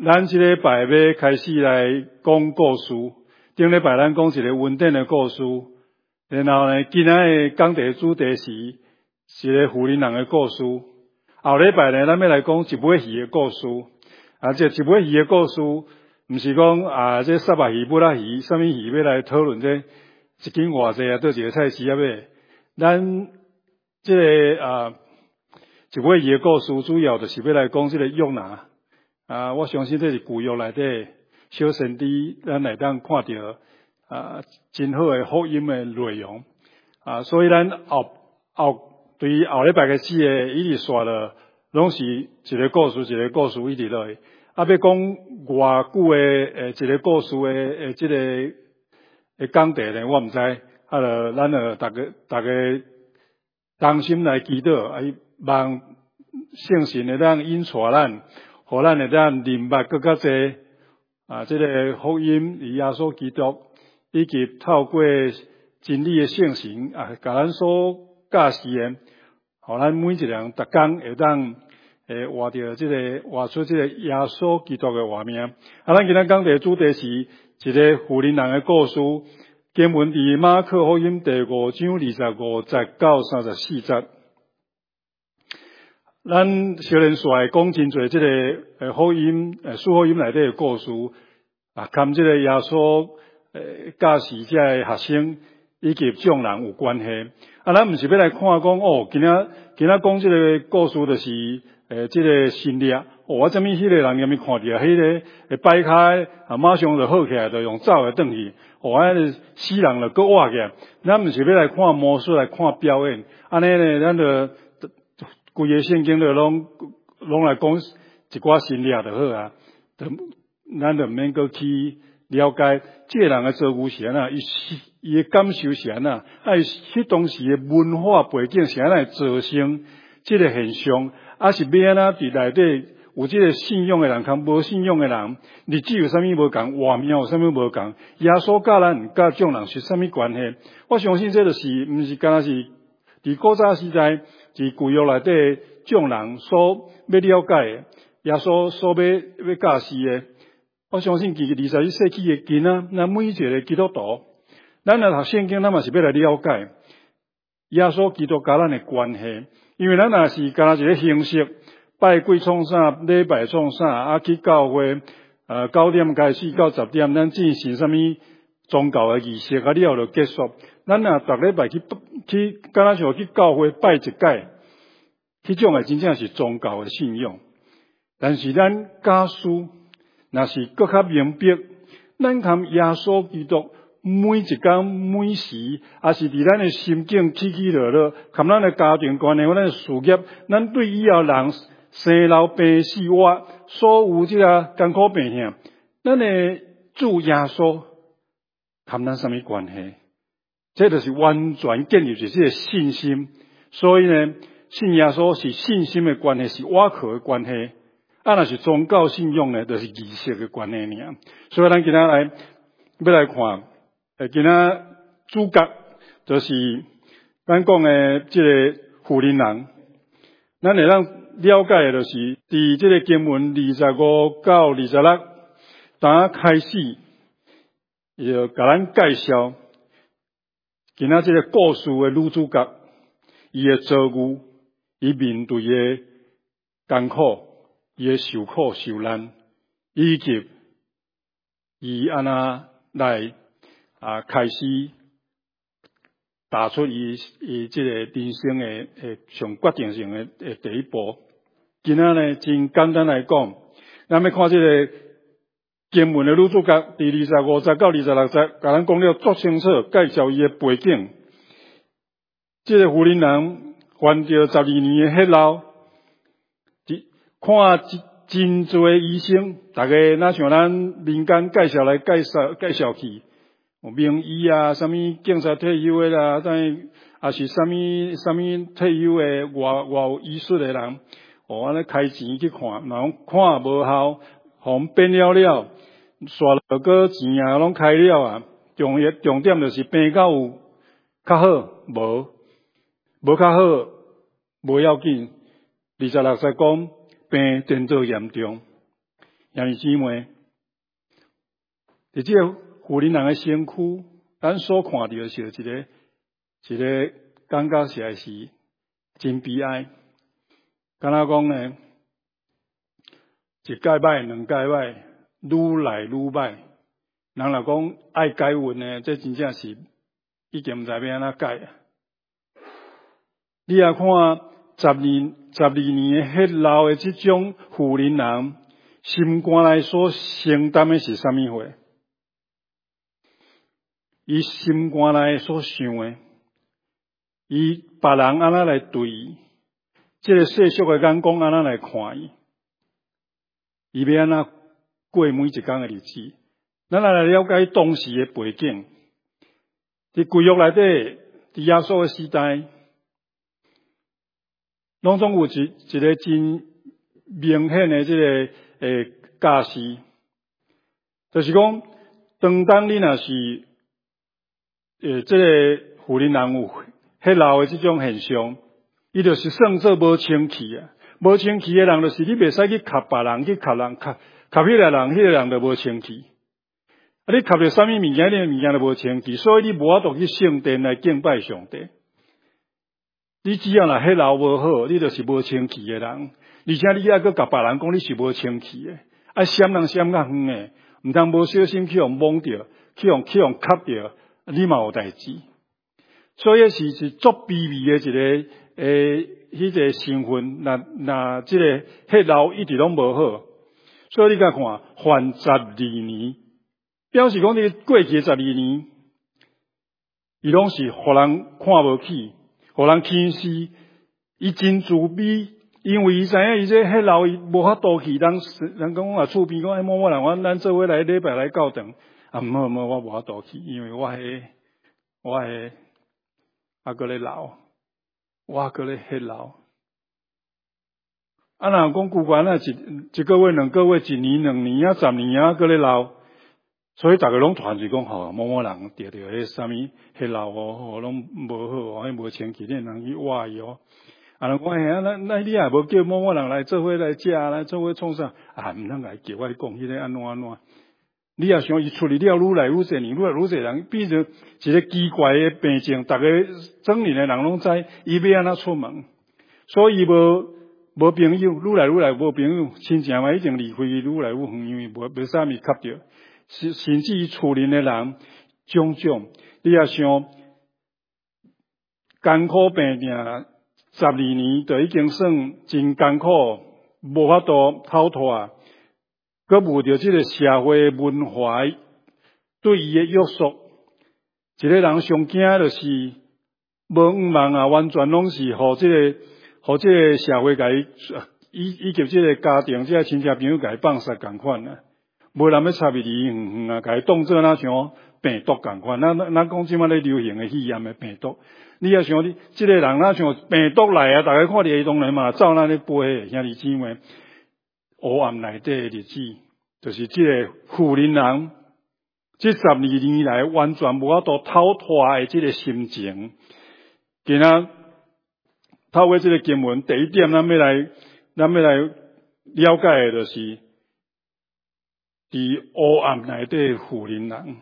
咱这礼拜要开始来讲故事。顶礼拜咱讲一个稳定的故事，然后呢，今仔的讲题主题是一个富人人的故事。后礼拜呢，咱要来讲一尾鱼的故事。这一尾鱼的故事，毋是讲这沙巴鱼、布拉鱼、什么鱼要来讨论这一斤偌济倒一个菜市啊买。咱这个一尾鱼的故事，主要就是要来讲这个约拿。我相信这是旧约内底小先知，咱来当看到真好的福音的内容。所以咱对于后礼拜开始的一直刷了，拢是一个故事一个故事一直落去。要讲偌久的一个故事的这个讲题呢，我毋知。咱大家同心来祈祷，望圣神会当引带咱，互咱会当明白更较侪这个福音，耶稣基督以及透过真理的圣神甲咱所教示的，互咱每一个人逐工会当活出这个耶稣基督的活命。咱今仔讲的主题是一个富人人的故事。经文伫马可福音第5章25节到34节。咱小人帅讲真侪这个福音四福音内底的故事跟这个耶稣教示这个学生以及众人有关系。咱毋是要来看讲今仔讲这个故事就是这个新历。我怎么迄个人看到迄个摆开马上就好起来，就用走的转去。死人就搁活起来。咱毋是要来看魔术，来看表演。安尼呢，咱就规个圣经就拢来讲一寡新历就好咱就毋免搁去了解这个人的遭遇是安怎，伊的感受是安怎，迄当时的文化背景是安怎造成这个现象，是要安怎伫内底有这个信仰的人，跟无信仰的人，日子有啥物无共，画面有啥物无共，耶稣教咱甲众人是啥物关系？我相信这就是毋是干那是伫古早时代，伫旧约内底众人所要了解的，耶稣所要教示的。我相信21世纪的囡仔，咱每一个基督徒，咱来读圣经，咱嘛是要来了解耶稣基督甲咱的关系，因为咱若是干那一个形式。拜鬼创啥，礼拜创啥，去教会9点开始到10点，咱进行啥物宗教的仪式，了就结束。咱若逐礼拜去敢若像去教会拜一届，迄种的真正是宗教的信仰。但是咱假使若是更较明白，咱含耶稣基督每一天每时，也是伫咱的心境起起落落，含咱的家庭关系，咱的事业，咱对以后人生老病死活所有这个艰苦病痛，咱的主耶稣跟咱什么关系？这就是完全建立在这个信心。所以呢，信耶稣是信心的关系，是倚靠的关系。若是宗教信仰呢，就是仪式的关系尔。所以咱今仔要来看，今仔主角就是咱讲的这个富人人，咱会当了解的就是伫这个经文25到26，当开始，伊就甲咱介绍今仔这个故事的女主角，伊的遭遇，伊面对的艰苦，伊的受苦受难，以及伊安那来开始踏出伊这个人生的上决定性的第一步。今仔呢，真简单来讲，咱要看这个经文的女主角，第25节到26节，甲咱讲了足清楚，介绍伊的背景。这个富人人患着12年的血漏，看真侪医生，大家若像咱民间介绍来介绍去。有名医什么警察退休的啦，也是什么退休的外有医术的人，安尼开钱去看，然后看无效，互变了，刷了个钱拢开了重点就是病到有较好，无较好，无要紧。26节讲病真做严重， 兄弟姊妹，伫这个富人人的身躯，咱所看到的是一个感觉实在是真悲哀。敢若讲呢，一届歹，两届歹，愈来愈歹。人若讲爱改运呢，这真正是已经毋知要安怎改啊！你也看12年的迄老的这种富人人，心肝内所承担的是啥物货？伊心肝内所想的，伊别人安怎来对伊，这个世俗的眼光安怎来看伊，伊要安怎过每一天的日子？咱来了解当时的背景，伫旧约内底，伫耶稣的时代，拢总有一个真明显的这个假释，就是讲，当你若是这个富人人有迄老的这种现象，伊就是算做无清气啊！无清气的人，就是你袂使去吸别人，去吸迄个人，迄个人就无清气。啊！你吸着啥物物件，你物件就无清气，所以你无法度去圣殿来敬拜上帝。你只要若迄老无好，你就是无清气的人，而且你还佫甲别人讲你是无清气的，啊闪人闪较远的，毋通无小心去互摸着，去互吸着，你嘛有代志。所以是足卑微的一个迄个身份，那即个迄老一直拢无好，所以你甲看，犯12年。表示讲，你过去12年，伊拢是互人看无起，互人轻视，伊真自卑，因为伊知影伊这迄老伊无法度去，人讲啊厝边讲，某某人，咱做伙来礼拜来教堂，啊毋好，我无法度去，因为我搁咧老，我搁咧迄老。啊，若讲旧关啊，一个月、两个月、1年、2年啊、10年啊，搁咧老。所以大家拢传是讲，某某人得着迄啥物迄老哦，拢无好，迄无清气，恁人去挖伊哦。啊，人讲啊，那你也无叫某某人来做伙来食，来做伙创啥？啊，毋通来叫我讲，迄个安怎？你也想伊处理了愈来愈侪年，愈来愈侪人，变成一个奇怪的病症。大家整年的人拢知，伊要安怎出门，所以无朋友，愈来无朋友，亲情嘛已经离开，愈来愈远，因为无啥物吸着。甚至于厝邻的人，种种，你也想艰苦病病12年，就已经算真艰苦，无法度逃脱。佮遇到这个社会文化对伊的约束，一个人上惊就是无望啊，完全拢是互这个社会甲伊以及这个家庭、这个亲戚朋友甲伊放杀共款啊。无人要插入离远啊，甲伊当做那像病毒共款。咱讲即摆咧流行的肺炎的病毒，你也想你即个人那像病毒来啊，大家看伫当然嘛，照那咧飞，兄弟姊妹，黑暗内底的日子，就是即个富人人，这12年来完全无法度逃脱的即个心情。今仔透过即个经文，第一点咱要来了解的就是。伫黑暗内底富人人，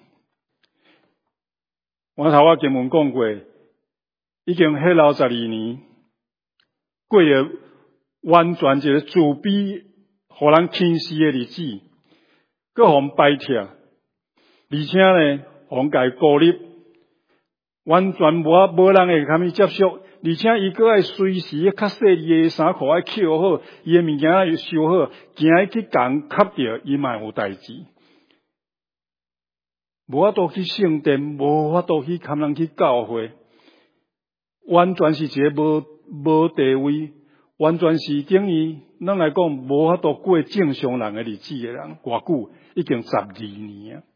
我经文讲过，已经迄老12年，过了完全一个自卑、互人轻视的日子，佮互人摆脱，而且呢，互人家孤立，完全无人会堪伊接受。而且伊阁爱随时较细腻的衫裤爱扣好，伊的物件爱收好，行去共吸着，伊嘛有代志。无法度去圣殿，无法度去堪人去教会，完全是一个无地位，完全是等于咱来讲无法度过正常人的日子的人，偌久已经12年啊！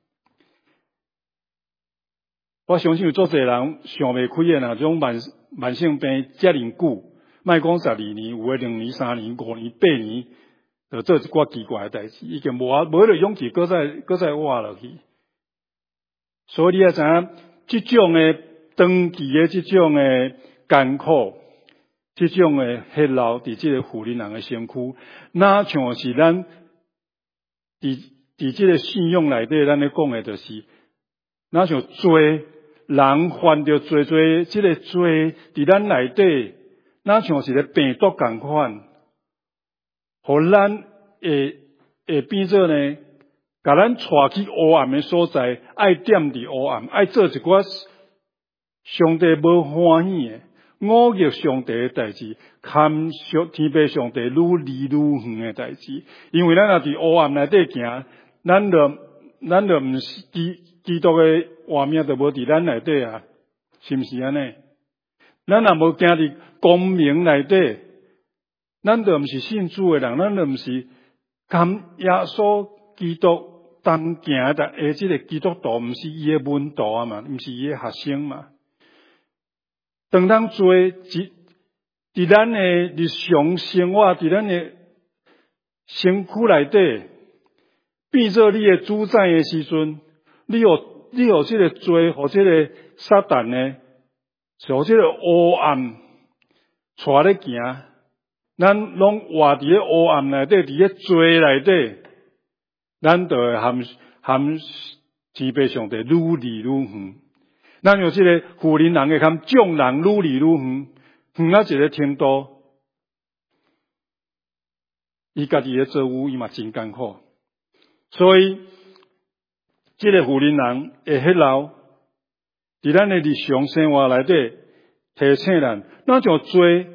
我相信有足侪人想袂开的，种慢性病遮尔久，莫讲12年，有诶2年、3年、5年、8年，就做一寡奇怪诶代志，已经无迄个勇气，搁再活落去。所以你也知影，即种诶长期诶即种诶艰苦，即种诶血流伫即个富人人诶身躯，哪像是咱伫即个信仰内底，咱咧讲诶，就是哪像罪人犯着罪即个罪伫咱内底，哪像是咧病毒共款，互咱会变做呢，甲咱带去黑暗诶所在，爱踮伫黑暗，爱做一寡上帝无欢喜诶。误入上帝诶代志，堪天父上帝愈离愈远诶代志。因为咱若伫黑暗内底行，咱就毋是基督诶活命，就无伫咱内底啊，是毋是安尼？咱若无行伫光明内底，咱就毋是信主诶人，咱就毋是甘耶稣基督同行诶即个基督徒，毋是伊诶门徒啊嘛，毋是伊诶学生嘛。当咱做伫咱诶日常生活，伫咱诶身躯内底变做你诶主宰诶时阵，你有即个罪，或即个撒旦呢，像即个黑暗带咧行，咱拢活伫咧黑暗内底，伫咧罪内底，咱就会含天父上帝愈离愈远。咱像即个富人人会含众人愈离愈远，远啊一个程度，伊家己咧做有伊嘛真艰苦，所以即个富人人会迄老，伫咱的日常生活内底提醒咱，咱像罪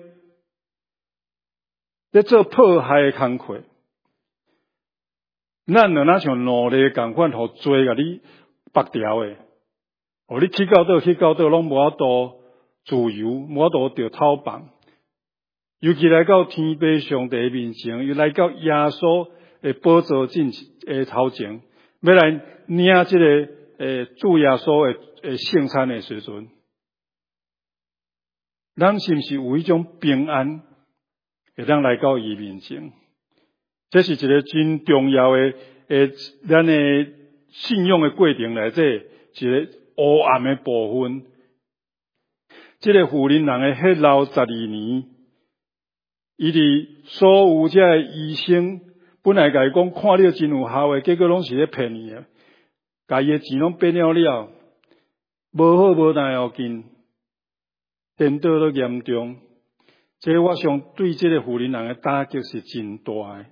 咧做迫害的工课，咱就像奴隶共款，互罪甲你绑条诶。你去到倒，拢无法度自由，无法度着透放。尤其来到天父上帝面前，又来到耶稣的宝座的头前，要来领这个主耶稣的圣餐的时阵，咱是毋是有一种平安，会当来到伊面前？这是一个真重要的咱的信仰的过程内底一个黑暗的部分。这个富人人的迄老12年，伊伫所有这个医生本来甲伊讲看了真有效的，结果拢是咧骗伊的，甲伊的钱拢变了，无好无大要紧，颠倒都严重。这我想对这个富人人的打击是真大的。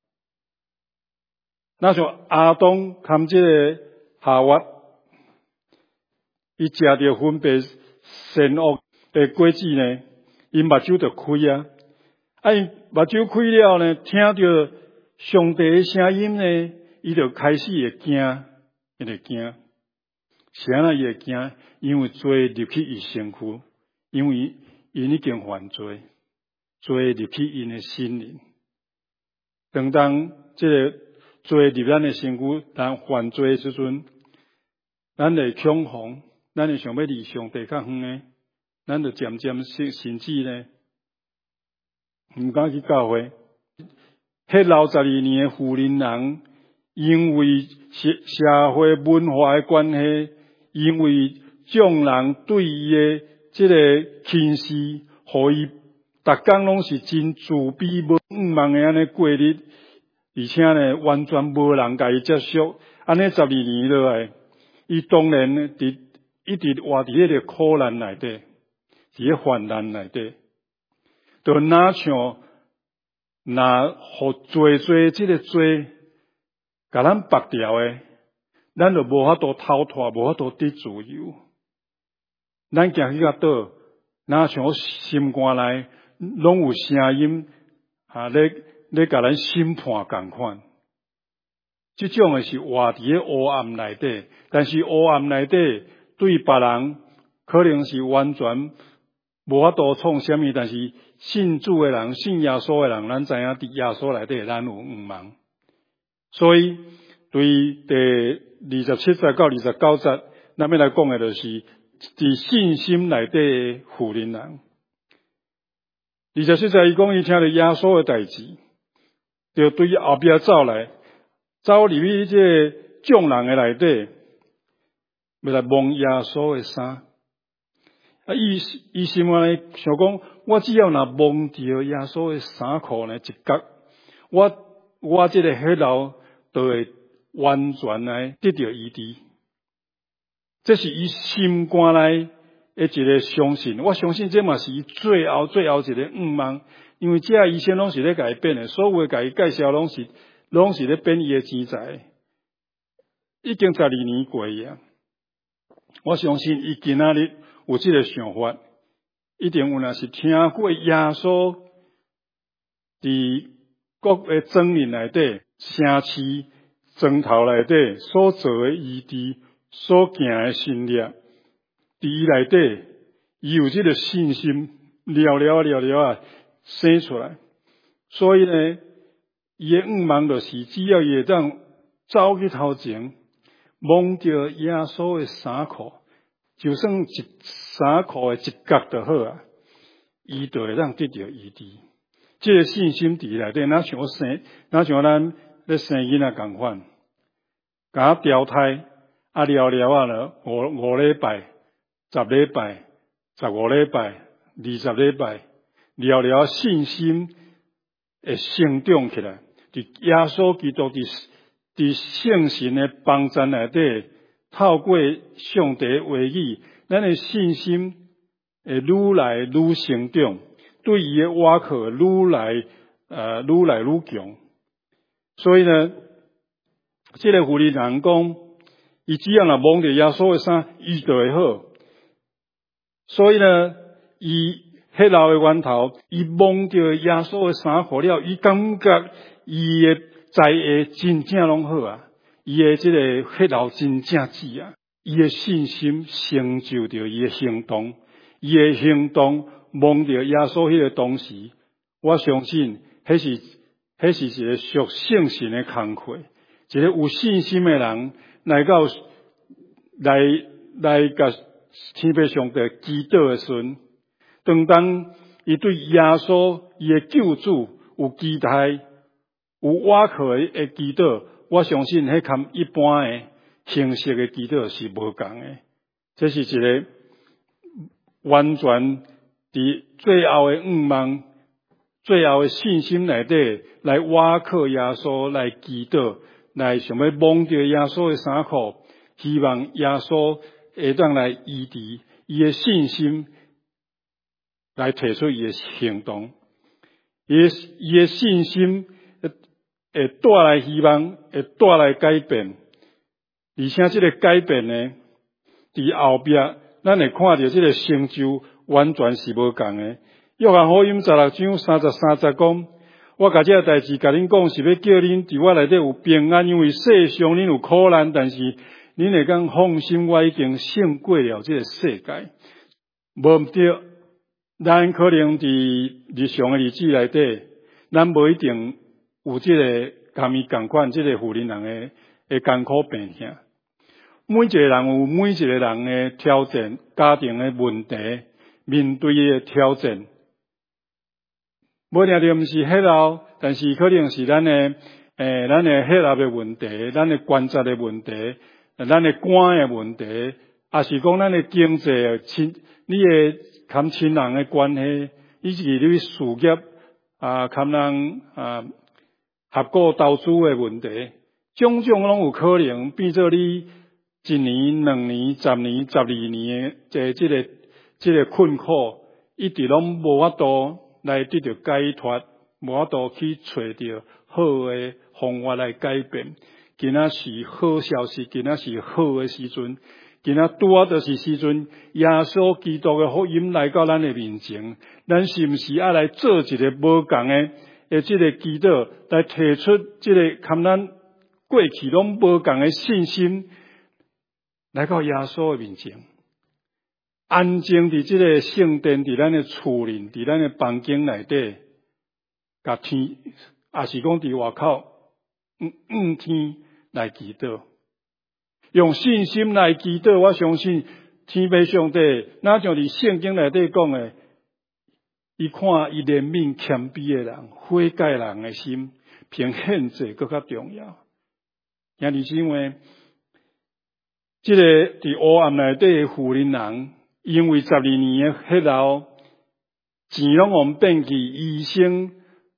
那像亚当含这个夏娃，伊食着分别善恶的果子呢，伊目睭就开啊！伊目睭开了呢，听到上帝的声音呢，伊就开始会惊，伊就惊。是安怎伊会惊？因为罪入去伊身躯，因为因已经犯罪，罪入去因的心灵。当这个罪入咱的身躯，咱犯罪的时阵，咱会恐慌，咱会想要离上帝较远的，咱就渐渐甚至呢，毋敢去教会。迄老12年的富人人，因为社会文化的关系，因为众人对伊的这个轻视，互伊逐工拢是真自卑、无望的安尼过日。而且呢，完全无人甲伊接受，安尼12年落来，伊当然呢，一直活伫迄个苦难内底，伫咧患难内底，就哪像互罪即个罪，甲咱绑条诶，咱就无法度逃脱，无法度得自由。咱行去到倒，哪像我心肝内拢有声音咧甲咱审判共款，这种的是活伫咧黑暗内底，但是黑暗内底对别人可能是完全无法度创啥物，但是信主的人、信耶稣的人，咱知影伫耶稣内底咱有毋茫。所以对第27节到29节，咱要来讲的就是伫信心内底的富人人。27节伊讲伊听到耶稣的代志。就对后壁走入去这个众人的内底，要来摸耶稣的衫。伊心内想讲，我只要若摸着耶稣的衫裤呢一角，我这个迄老都会完全来得到医治。这是伊心肝内的一个相信，我相信这嘛是伊最后一个愿望，因为这医生拢是咧改变的，所有甲伊介绍拢是咧变伊的钱财，已经12年过啊。我相信伊今仔日有这个想法，一定有若是听过耶稣伫各个证人内底、城市庄头内底所做的医治、所行的信力，伫伊内底，伊有这个信心，了生出来。所以呢，伊的愿望就是只要伊会当走去头前，摸着耶稣的衫裤，就算衫裤的一角就好啊，伊就会当得到医治。这个信心伫内底，哪像咱咧生囡仔共款，甲调胎啊了了5礼拜、10礼拜、15礼拜、20礼拜，了信心会成长起来。伫耶稣基督伫圣神的帮助内底，透过上帝的话语，咱的信心会愈来愈成长，对伊的瓦靠愈来愈强。所以呢，这个妇人人讲，伊只要若摸着耶稣的衫，伊就会好。所以呢，伊迄老的源头，伊摸着耶稣的衫裤了，伊感觉伊的在下真正拢好啊，伊的这个迄老真正止啊，伊的信心成就着伊的行动，伊的行动摸着耶稣迄个当时，我相信迄是一个属圣神的工课，一个有信心的人来甲天父上帝祈祷的时阵，当伊对耶稣伊的救主有期待，有瓦靠的祈祷，我相信迄跟一般的形式的祈祷是无共的。这是一个完全伫最后的愿望、最后的信心内底来瓦靠耶稣来祈祷，来想要摸着耶稣的衫裤，希望耶稣会当来医治伊的信心，来提出伊的行动。伊的信心会带来希望，会带来改变，而且这个改变呢，伫后壁咱会看到这个成就完全是无共的。约翰福音16章33节讲，我甲这个代志甲恁讲，是要叫恁伫我内底有平安，因为世上恁有苦难，但是恁会讲放心，我已经胜过了这个世界。无对，咱可能伫日常的日子内底，咱无一定有这个甲伊共款，这个妇人人的艰苦病痛。每一个人有每一个人的挑战，家庭的问题，面对的挑战。无定定毋是血流，但是可能是咱的血流的问题，咱的关节的问题，咱的肝的问题，也是讲咱的经济你的跟亲人的关系，以及你事业跟人合作投资的问题，种种拢有可能变做你1年、2年、10年、12年的这个困苦，一直拢无法度来得到解脱，无法度去找到好的方法来改变。今仔是好消息，今仔是好的时阵，今仔拄啊就是时阵，耶稣基督的福音来到咱的面前，咱是毋是要来做一个无共的这个祈祷，来提出这个跟咱过去拢无共的信心，来到耶稣的面前，安静伫这个圣殿，伫咱的厝里，伫咱的房间内底，甲天，也是讲伫外口，天来祈祷，用信心来祈祷。我相信天父上帝，哪像伫圣经内底讲的，伊看伊怜悯谦卑的人，悔改人的心，比献祭更较重要。兄弟姊妹，这个伫黑暗内底的妇人人，因为12年的血流，钱拢互变去，医生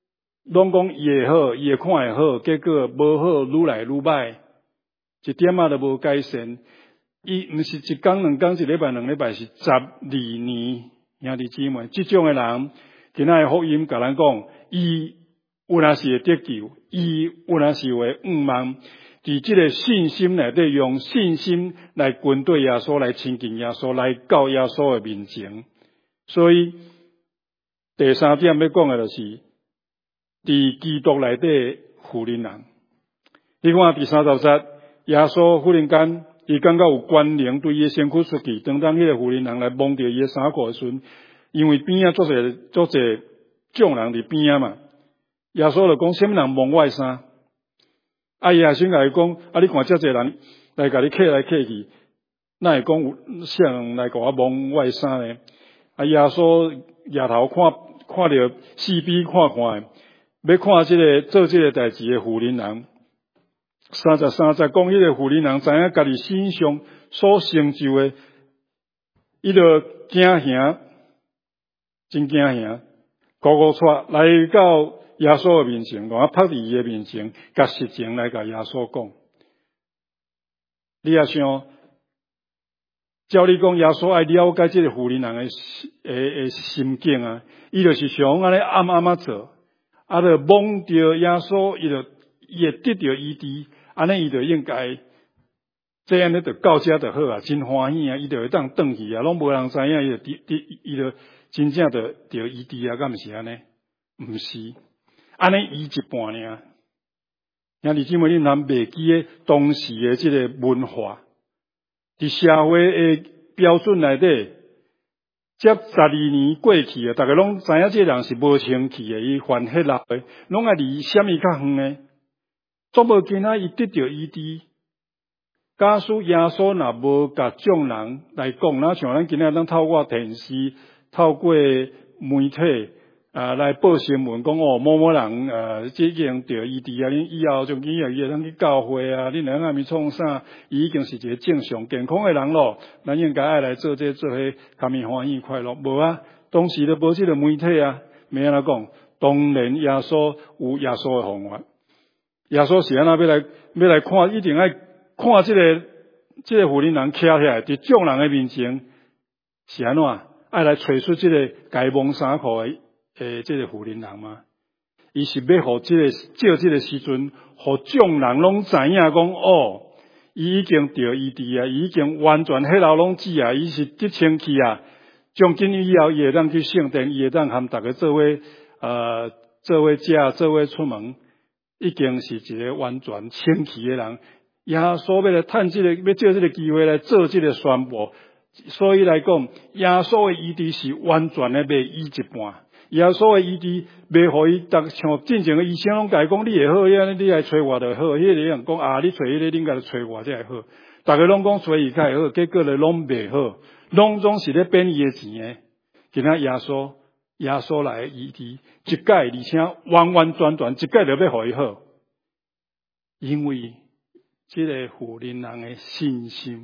拢讲伊会好，伊会看会好，结果无好，愈来愈歹，一点仔都无改善。伊毋是一工两工，一礼拜两礼拜，是12年。兄弟姊妹，即种诶人，今仔日福音甲咱讲，伊有若是会得救，伊有若是会望，伫即个信心内底，用信心来跟对耶稣，来亲近耶稣，来到耶稣诶面前。所以第三点要讲诶，就是伫基督内底富人人。你看第30节，耶稣忽然间，伊感觉有关联对伊身躯出去，当迄个富人人来摸着伊诶衫裤诶时阵，因为边仔足侪众人伫边仔嘛，耶稣就讲：什么人摸我诶衫？伊也先甲伊讲：你看遮侪人来甲你客来客去，哪会讲有啥人来甲我摸我诶衫呢？耶稣抬头看着四边看，要看即个做即个代志诶富人人。33节讲，迄个富人人知影家己身上所成就诶，伊就惊吓，真惊吓，高出来到耶稣诶面前，我拍伫伊诶面前，甲实情来甲耶稣讲。你也想，照你讲，耶稣爱了解即个富人人诶心境啊，伊就是想安尼暗暗仔做，就蒙着耶稣，伊会得到医治。安尼伊就应该，这样咧就到遮就好啊，真欢喜啊！伊就会当转去啊，拢无人知影，伊就真正就得医治啊，敢毋是安尼？毋是，安尼医一半尔。兄弟姊妹，你若袂记诶当时诶即个文化，伫社会诶标准内底，这12年过去啊，大家拢知影即个人是无清气诶，伊犯血漏诶，拢爱离什么较远诶？总无今仔伊得到医治，假使耶稣若无甲众人来讲，那像咱今仔咱透过电视、透过媒体来报新闻，讲某某人即已经得医治啊，恁以后从今日伊会当去教会啊，恁两下面创啥，伊已经是一个正常健康诶人咯。咱应该爱来做这做迄，甘咪欢喜快乐。无啊，当时都无即个媒体啊，要安怎讲？当然耶稣有耶稣诶方法。耶稣是安那要来看，一定爱看即个富人人徛起来伫众人诶面前是安怎爱来找出即个该蒙衫裤诶即个富人人嘛？伊是要互照即个时阵，互众人拢知影讲伊已经得医治啊，伊已经完全迄老拢治啊，伊是得清气啊。从今以后，伊会当去圣殿，伊会当含大家做伙食，做伙出门。已经是一个完全清气的人，耶稣要来趁要借这个机会来做这个宣布，所以来讲，耶稣的医治是完全的袂医一半。耶稣的医治袂互伊像进前的医生拢甲伊讲，你会好，你来找我就好。迄个人讲你找迄个，你应该找我才会好。大家拢讲找伊才会好，结果咧拢袂好，拢总是咧变伊的钱的。今仔耶稣来医治一改，而且完完全全一改就要互伊好，因为这个富人人的信心。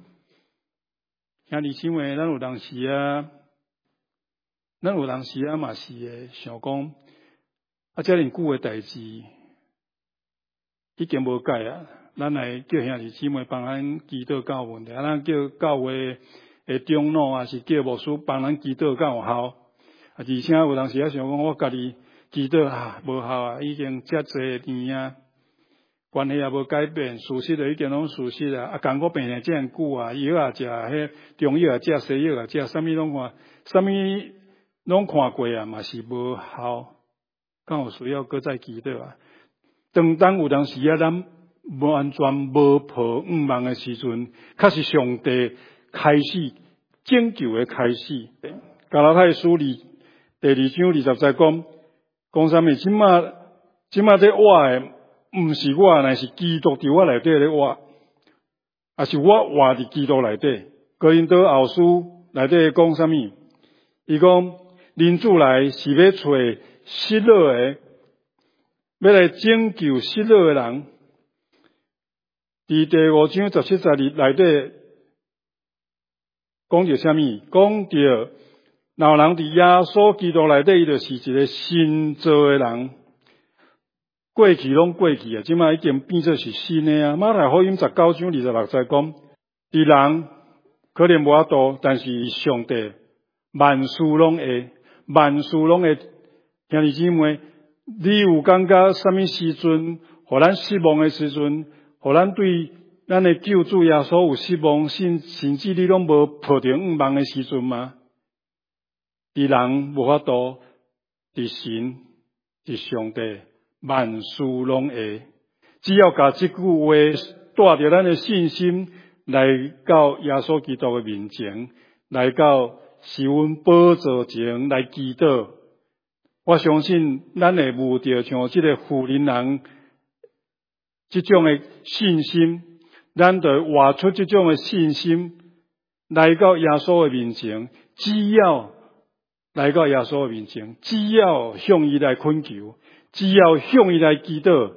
兄弟姊妹，咱有当时嘛是会想讲，遮尔久的代志已经无改啊，咱来叫兄弟姊妹帮咱祈祷教问题，咱叫教会的长老啊，是叫牧师帮咱祈祷较有效。而且有当时想讲，我家己祈祷无效啊，已经遮侪年啊，关系也无改变，事实就已经拢事实啊。甘果病了遮尔久啊，药也食，迄中药也食，西药也食，啥物拢看，啥物拢看过啊，嘛是无效，敢有需要搁再祈祷啊？当有当时咱完全无抱望的时阵，确实上帝开始拯救的开始。加拉太书第2章20节讲啥物？即马在活的，毋是我，乃是基督伫我内底咧活，也是我活伫基督内底。哥林多后书内底讲啥物？伊讲人主来是要找失落的，要来拯救失落的人。伫第5章17节内底讲着啥物？讲着。若有人伫耶稣基督内底，伊就是一个新造的人。 过去拢过去啊，即摆已经变做是新的啊。马太福音19章26节讲，伫人可能无法度，但是上帝万事拢会，万事拢会。兄弟姊妹，你有感觉什么时阵，互咱失望的时阵，互咱对咱的救主耶稣有失望，甚至你拢无抱着愿望的时阵吗？伫人无法度，伫神，伫上帝，万事拢会。只要甲即句话带着咱的信心来到耶稣基督的面前，来到是阮宝座前来祈祷。我相信咱会悟到像即个富人人即种的信心，咱就活出即种的信心，来到耶稣的面前。只要来到耶稣的面前，只要向伊来恳求，只要向伊来祈祷，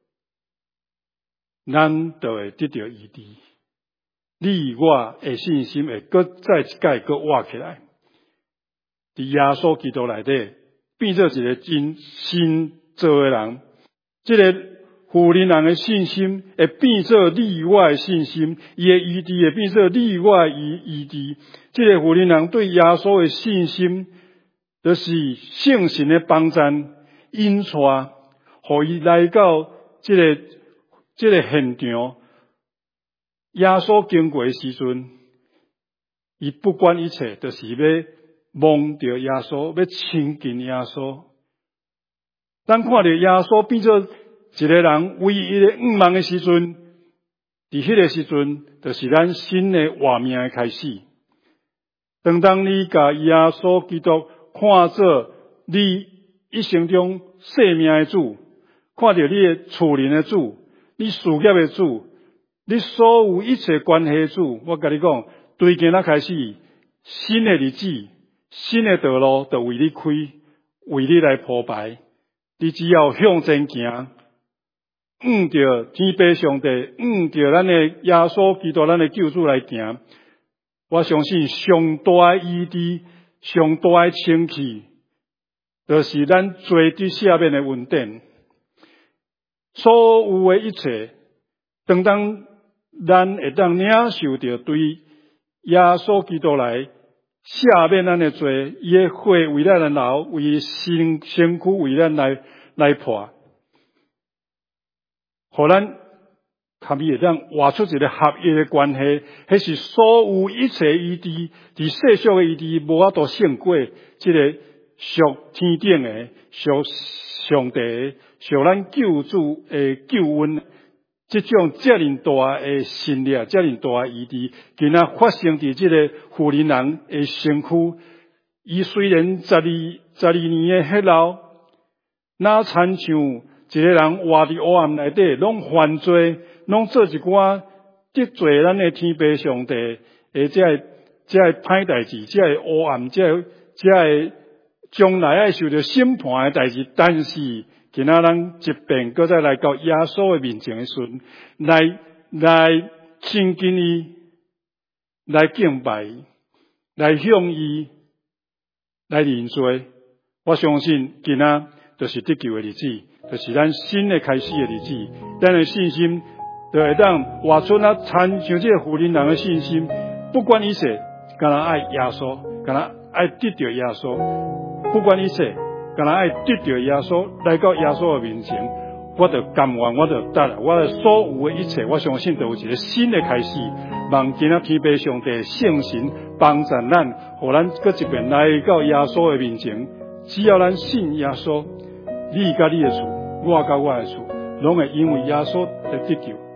咱就会得到医治。你我的信心会搁再一届搁活起来，伫耶稣基督内底变做一个真新造的人。这个富人人的信心会变做你我的信心，伊的医治会变做你我的医治。这个富人人对耶稣的信心，就是圣神的帮助引带，互伊来到这个现场。耶稣经过的时阵，伊不管一切，就是要望着耶稣，要亲近耶稣。当看到耶稣变做一个人唯一的愿望的时阵，伫迄个时阵，就是咱新的活命的开始。当你甲耶稣基督看作你一生中生命的主，看到你的厝人的主，你事业的主，你所有一切关系的主，我甲你讲，对今仔开始，新的日子，新的道路就为你开，为你来铺排。你只要向前行，向着天父上帝，向着咱的耶稣基督，咱的救主来行。我相信上大的医治，上大的清气，就是咱罪得赦免的恩典。所有的一切，当咱会当领受到对耶稣基督来赦免咱的罪，伊的血为咱来流，为身躯为咱来破，互咱他们会当活出一个合一的关系。迄是所有一切医治，伫世俗的医治无法度胜过这个属天顶的、属上帝的、属咱救主的救恩。这种遮尔大的信力，遮尔大的医治，今仔发生伫这个富人人的身躯。伊虽然12年的血流，哪亲像一个人活伫黑暗内底，拢犯罪，拢做一寡得罪咱的天父上帝的这歹代志，这黑暗，这将来要受到审判的代志。但是今仔咱一遍搁再来到耶稣的面前的时阵，来亲近伊，来敬拜伊，来向伊来认罪。我相信今仔就是得救的日子，就是咱新的开始的日子。咱的信心就会当活出那参像这个富人人的信心，不管一切，敢若爱耶稣，敢若爱得到耶稣，不管一切，敢若爱得到耶稣，来到耶稣的面前，我就甘愿，我就得，我的所有的一切，我相信都有一个新的开始。望今仔天父上帝圣神帮助咱，互咱搁一遍来到耶稣的面前。只要咱信耶稣，你甲你的厝，我甲我的厝，拢会因为耶稣来得救。